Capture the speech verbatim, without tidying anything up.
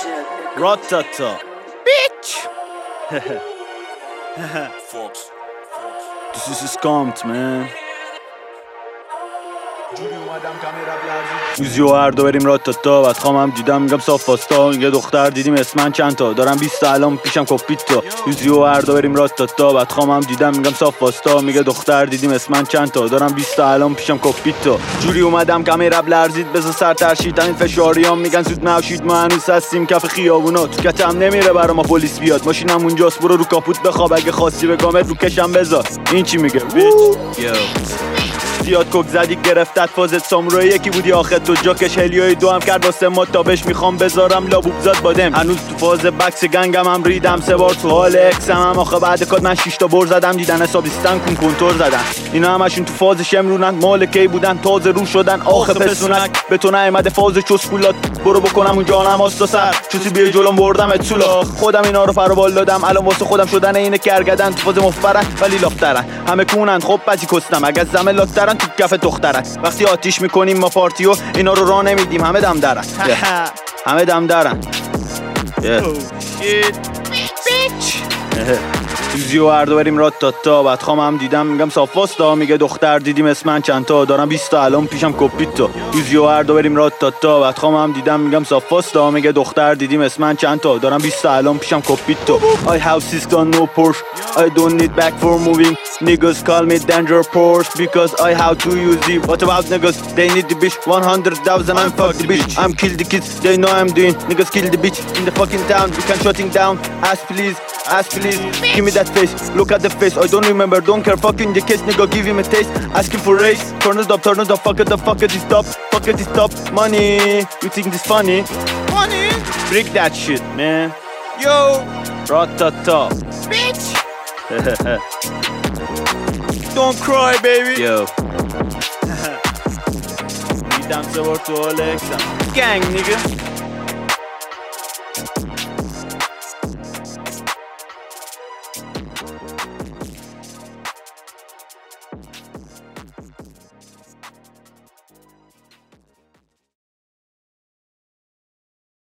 Ratata. Bitch. This is scamped, man. روزی و هر دو بریم راتاتا. بعد خامم دیدم میگم صاف واستا. یه دختر دیدیم اسمن چند تا دارم بیست تا الان پیشم کپیتا. روزی و هر دو بریم راتاتا. بعد خامم دیدم میگم صاف واستا. میگه دختر دیدیم اسمن چند تا دارم بیست تا الان پیشم کپیتا. جوری اومدم کامera لرزید بز سر ترشید. این فشاریام میگن زود نشید ما هنوز هستیم کف خیابونا. تو کتم نمیره برا ما پلیس بیاد. ماشینم اونجاست برو رو کاپوت بخواب. اگه خواستی به گامت رو کشم بذار. این چی میگه بیچ؟ زیاد کوک زدی گرفتت فازت سامورایی یکی بودی آخه تو جاکش هلیوی دو هم کرد واسه ما تا بهش میخوام بذارم لابوب زاد بادم. هنوز تو فاز بکس گنگم هم ریدم سه بار تو حال اکسم هم آخه بعد کات من شش تا بر زدم دیدن حسابیستن کن کنتور زدن. اینا همشون تو فاز شمرونن مال کی بودن تازه رو شدن آخه پسونک به تو نیومده فاز چسکولات. برو بکنم اونجا نماز سر چوسی بیا جلوم بردم اتسولا. خودم اینا رو فرابال دادم الان واسه خودم شدن اینه کرگدن تو فاز مفرن ولی لافترن همه کونن خب بعضی کستم اگه زمه لافترن تو کف دخترن. وقتی آتیش میکنیم ما پارتیو اینا رو راه نمیدیم همه دم درن همه دم درن. روزی و هر دو بریم راتاتا. بعد خامم دیدم میگم صاف واستا. میگه دختر دیدیم اسمن چند تا دارم بیست تا الان پیشم کپیتا. روزی و هر دو بریم راتاتا. بعد خامم دیدم میگم صاف واستا. میگه دختر دیدیم اسمن چند تا دارم بیست تا الان پیشم کپیتا. I have system no Porsche. I don't need back for moving. Niggas call me danger Porsche because I have to use the. What about niggas? They need the bitch one hundred thousand. I'm fuck the bitch. I'm kill the kids. They know I'm doing. Niggas kill the bitch in the fucking town. We can shutting down. Ask please. Ask please. Give me that face. Look at the face. I don't remember. Don't care. Fucking the case. Nigga give him a taste. Asking for race. Turn it up. Turn it up. Fuck it up. Fuck it. It's top. Fuck it. It's top. Money. You think this funny? Money. Break that shit, man. Yo. Ratata. Bitch. Don't cry, baby. Yo. Midem se var to Alexa. Gang, nigga.